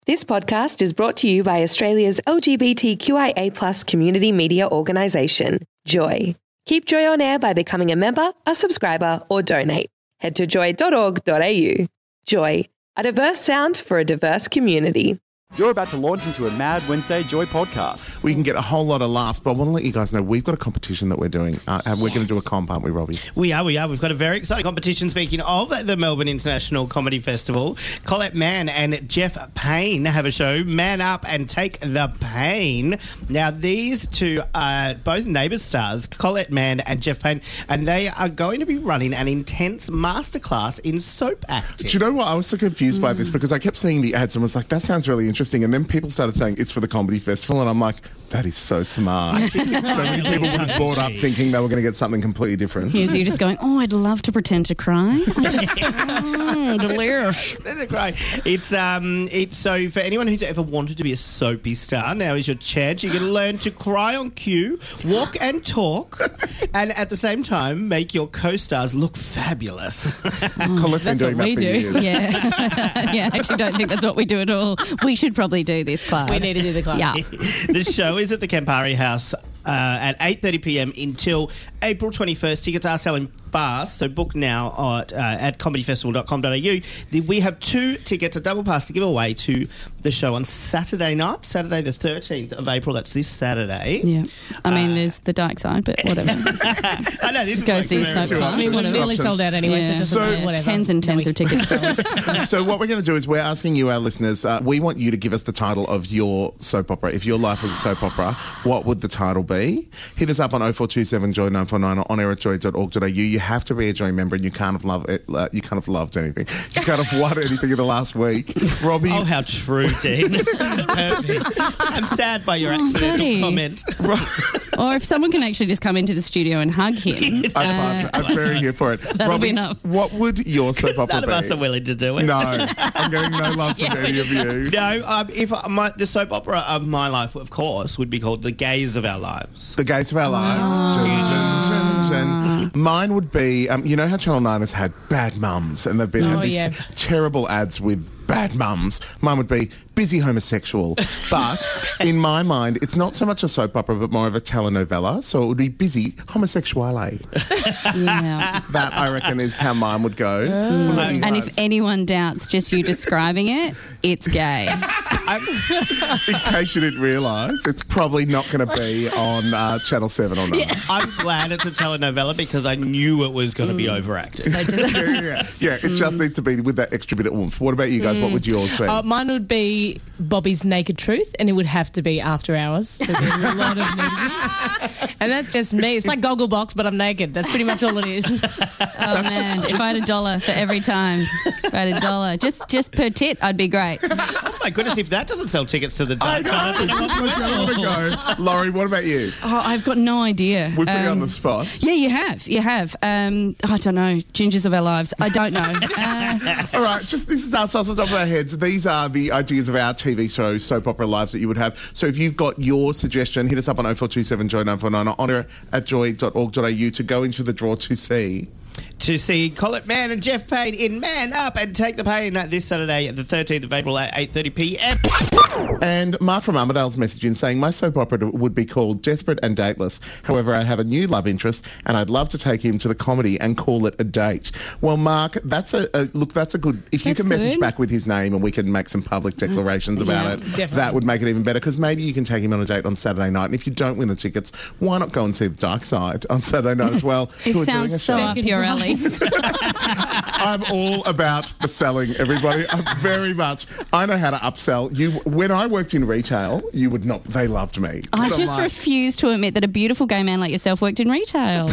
This podcast is brought to you by Australia's LGBTQIA+ community media organisation, Joy. Keep Joy on air by becoming a member, a subscriber, or donate. Head to joy.org.au. Joy, a diverse sound for a diverse community. You're about to launch into a Mad Wednesday Joy podcast. We can get a whole lot of laughs, but I want to let you guys know we've got a competition that we're doing. We're going to do a comp, aren't we, Robbie? We are. We've got a very exciting competition. Speaking of the Melbourne International Comedy Festival, Colette Mann and Jeff Payne have a show, Man Up and Take the Pain. Now, these two are both Neighbours stars, Colette Mann and Jeff Payne, and they are going to be running an intense masterclass in soap acting. Do you know what? I was so confused by this because I kept seeing the ads and was like, that sounds really interesting. And then people started saying it's for the comedy festival, and I'm like, that is so smart. So many people would have bought up thinking they were going to get something completely different. Here's you just going, oh, I'd love to pretend to cry. Delirious. It's so for anyone who's ever wanted to be a soapy star, now is your chance. You're going to learn to cry on cue, walk and talk, and at the same time make your co-stars look fabulous. Colette's been doing that for years. Yeah, I actually don't think that's what we do at all. We should probably do this class. We need to do the class. Yeah. The show is at the Campari House at 8:30pm until April 21st. Tickets are selling fast, so book now at comedyfestival.com.au. We have 2 tickets, a double pass to give away to the show on Saturday night, Saturday the 13th of April. That's this Saturday. Yeah. I mean, there's the dark side, but whatever. I know, this is Go like see soap class. I mean, we're nearly sold out anyway, Yeah. so it doesn't matter, whatever. Tens and tens of tickets sold. So what we're going to do is we're asking you, our listeners, we want you to give us the title of your soap opera. If your life was a soap opera, what would the title be? Hit us up on 0427 Joy 949 or on air at joy.org.au. You have to be a Joy member and you can't have loved anything. You can't have won anything in the last week. Robbie. Oh, how true, Dean. Perfect. I'm sad by your accidental buddy. comment. Or if someone can actually just come into the studio and hug him. I'm very here for it. That'll Robbie, be enough. What would your soap opera None of be? us are willing to do it. No, I'm getting no love from any of you. No, the soap opera of my life, of course, would be called The Gays of Our Lives. The Gates of Our Lives. Dun, dun, dun, dun. Mine would be, you know how Channel 9 has had bad mums and they've been had these terrible ads with bad mums. Mine would be busy homosexual. But in my mind, it's not so much a soap opera, but more of a telenovela. So it would be busy homosexuale. Yeah. That, I reckon, is how mine would go. What about you And guys? if anyone doubts just you describing it, it's gay. In case you didn't realise, it's probably not going to be on Channel 7 or 9. I'm glad it's a telenovela because I knew it was going to be overacted. Yeah, it just needs to be with that extra bit of oomph. What about you guys? What would yours be? Mine would be Bobby's Naked Truth, and it would have to be after hours. So there's a lot of nudity. And that's just me. It's like Gogglebox, but I'm naked. That's pretty much all it is. Oh, man. If I had $1 for every time, if I had $1, just per tit, I'd be great. Oh my goodness, if that doesn't sell tickets to the I dark know. side, I don't know what Let's have a go. Laurie, what about you? Oh, I've got no idea. We put you on the spot. Yeah, you have. I don't know. Gingers of Our Lives. I don't know. All right, this is us off the top of our heads. These are the ideas of our TV show, soap opera lives that you would have. So if you've got your suggestion, hit us up on 0427 Joy 949 or on air at joy.org.au to go into the draw to see. to see Colette Mann and Jeff Payne in Man Up and Take the Pain this Saturday, the 13th of April at 8:30pm. And Mark from Armadale's message in saying, my soap opera would be called Desperate and Dateless. However, I have a new love interest and I'd love to take him to the comedy and call it a date. Well, Mark, that's a good... If you can message back with his name and we can make some public declarations about it, definitely. that would make it even better, because maybe you can take him on a date on Saturday night. And if you don't win the tickets, why not go and see The Dark Side on Saturday night as well? It sounds so up your alley. I'm all about the selling, everybody. I'm very much. I know how to upsell. When I worked in retail, you would not. They loved me. I So just refuse to admit that a beautiful gay man like yourself worked in retail.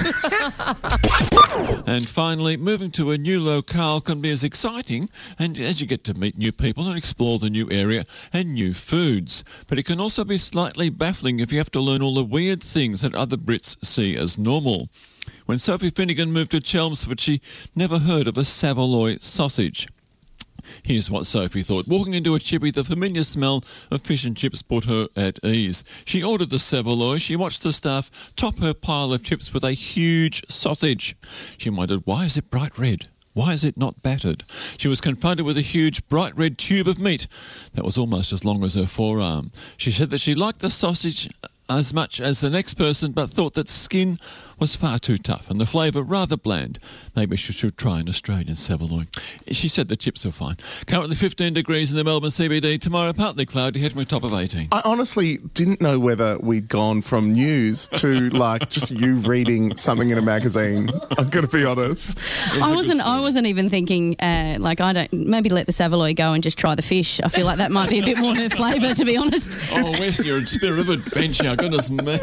And finally, moving to a new locale can be as exciting and as you get to meet new people and explore the new area and new foods. But it can also be slightly baffling if you have to learn all the weird things that other Brits see as normal. When Sophie Finnegan moved to Chelmsford, she never heard of a Savoy sausage. Here's what Sophie thought. Walking into a chippy, the familiar smell of fish and chips put her at ease. She ordered the Savoy. She watched the staff top her pile of chips with a huge sausage. She wondered, why is it bright red? Why is it not battered? She was confronted with a huge bright red tube of meat that was almost as long as her forearm. She said that she liked the sausage as much as the next person, but thought that skin was far too tough and the flavour rather bland. Maybe she should try an Australian saveloy. She said the chips are fine. Currently 15 degrees in the Melbourne CBD. Tomorrow partly cloudy, heading for a top of 18. I honestly didn't know whether we'd gone from news to like just you reading something in a magazine. I'm going to be honest. I wasn't even thinking maybe let the saveloy go and just try the fish. I feel like that might be a bit more her flavour, to be honest. Oh, Wes, you're in spirit of adventure. Goodness me.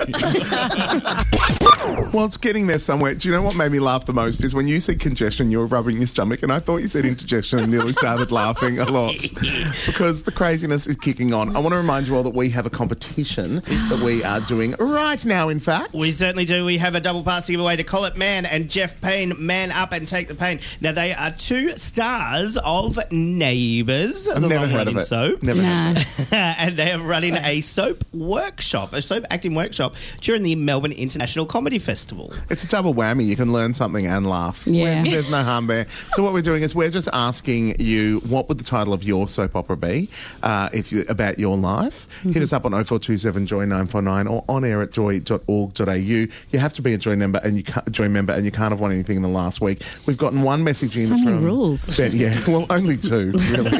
Well, it's getting there somewhere. Do you know what made me laugh the most is when you said congestion, you were rubbing your stomach, and I thought you said indigestion and nearly started laughing a lot because the craziness is kicking on. I want to remind you all that we have a competition that we are doing right now, in fact. We certainly do. We have a double pass to give away to Colette Mann and Jeff Payne. Man Up and Take the Pain. Now, they are 2 stars of Neighbours. I've never heard of it. Soap. Never heard of it. And they are running a soap workshop, a soap acting workshop during the Melbourne International Comedy Festival. It's a double whammy. You can learn something and laugh. Yeah. There's no harm there. So what we're doing is we're just asking you what would the title of your soap opera be about your life. Hit us up on 0427 Joy 949 or on air at joy.org.au. You have to be a Joy member and you can't have won anything in the last week. We've gotten one message in many from rules. Ben. Yeah, well, only 2 really.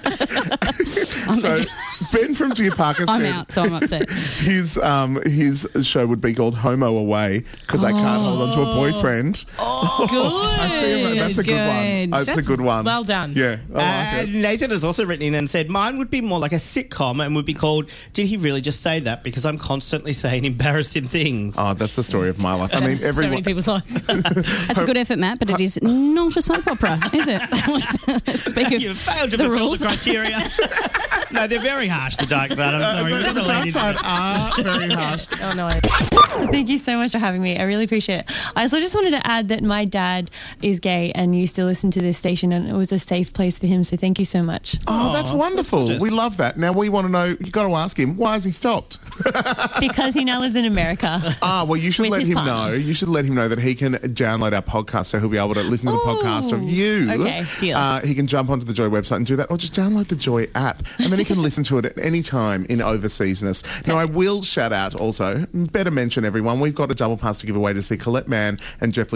So Ben from Deer Park said I'm out, so I'm upset. His show would be called Homo Away because I can't hold on to a boyfriend. Oh, good. I see. That's a good one. That's a good one. Well done. Yeah, I like it. Nathan has also written in and said, mine would be more like a sitcom and would be called Did He Really Just Say That? Because I'm constantly saying embarrassing things. Oh, that's the story of my life. I mean, So many people's lives. That's a good effort, Matt, but it is not a soap opera, is it? Speak of You've failed to the fulfill rules. the criteria. No, they're very harsh, the dark side. I'm sorry. We've got the The dark ladies. side are very harsh. Oh, no. Thank you so much for having me. I really appreciate it. I also just wanted to add that my dad is gay and used to listen to this station, and it was a safe place for him. So thank you so much. Oh, that's wonderful. We love that. Now we want to know, you got to ask him, why has he stopped? Because he now lives in America. Well, you should With let his him partner. know. You should let him know that he can download our podcast so he'll be able to listen to the podcast of you. Okay, deal. He can jump onto the Joy website and do that, or just download the Joy app, and then he can listen to it at any time in overseasness. Now, I will shout out also, better mention everyone, we've got a double pass to give away to see Colette Mann and Jeff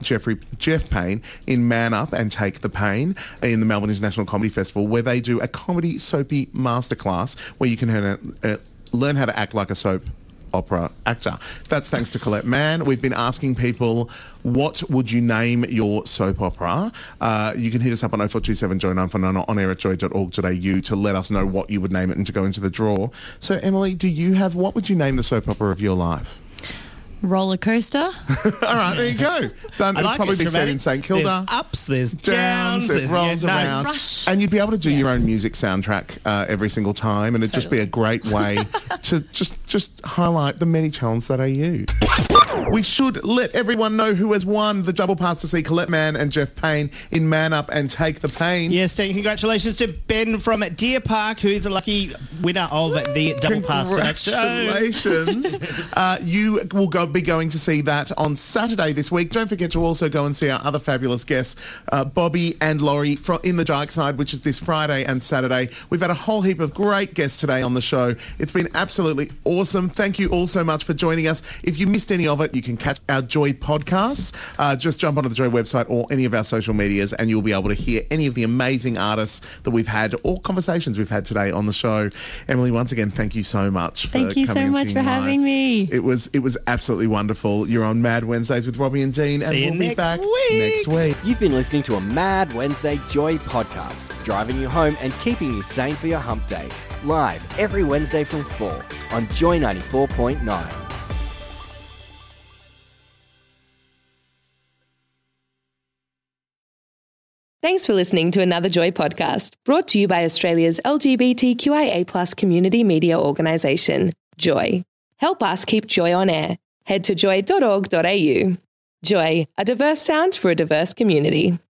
Payne in Man Up and Take the Pain in the Melbourne International Comedy Festival, where they do a comedy soapy masterclass where you can learn how to act like a soap opera actor. That's thanks to Colette Mann. We've been asking people, what would you name your soap opera? You can hit us up on 0427 Joy 949 or on air at joy.org.au to let us know what you would name it and to go into the draw. So, Emily, what would you name the soap opera of your life? Roller coaster. All right, there you go. It'll like probably it. be set in St Kilda. There's ups, there's Downs, downs, it rolls around. Rush. And you'd be able to do your own music soundtrack every single time, and it'd just be a great way to just highlight the many talents that are you. We should let everyone know who has won the double pass to see Colette Mann and Jeff Payne in Man Up and Take the Pain. Yes, congratulations to Ben from Deer Park, who is the lucky winner of the double pass to that show. Congratulations. You will be going to see that on Saturday this week. Don't forget to also go and see our other fabulous guests, Bobby and Laurie in the Dark Side, which is this Friday and Saturday. We've had a whole heap of great guests today on the show. It's been absolutely awesome. Thank you all so much for joining us. If you missed any of it, you can catch our Joy podcasts. Just jump onto the Joy website or any of our social medias and you'll be able to hear any of the amazing artists that we've had or conversations we've had today on the show. Emily, once again, thank you so much for Thank you so coming and much singing for having live. me. It was absolutely wonderful. You're on Mad Wednesdays with Robbie and Dean, and See you we'll be next back week. next week. You've been listening to a Mad Wednesday Joy podcast, driving you home and keeping you sane for your hump day. Live every Wednesday from 4 on Joy 94.9. Thanks for listening to another Joy podcast, brought to you by Australia's LGBTQIA+ community media organisation, Joy. Help us keep Joy on air. Head to joy.org.au. Joy, a diverse sound for a diverse community.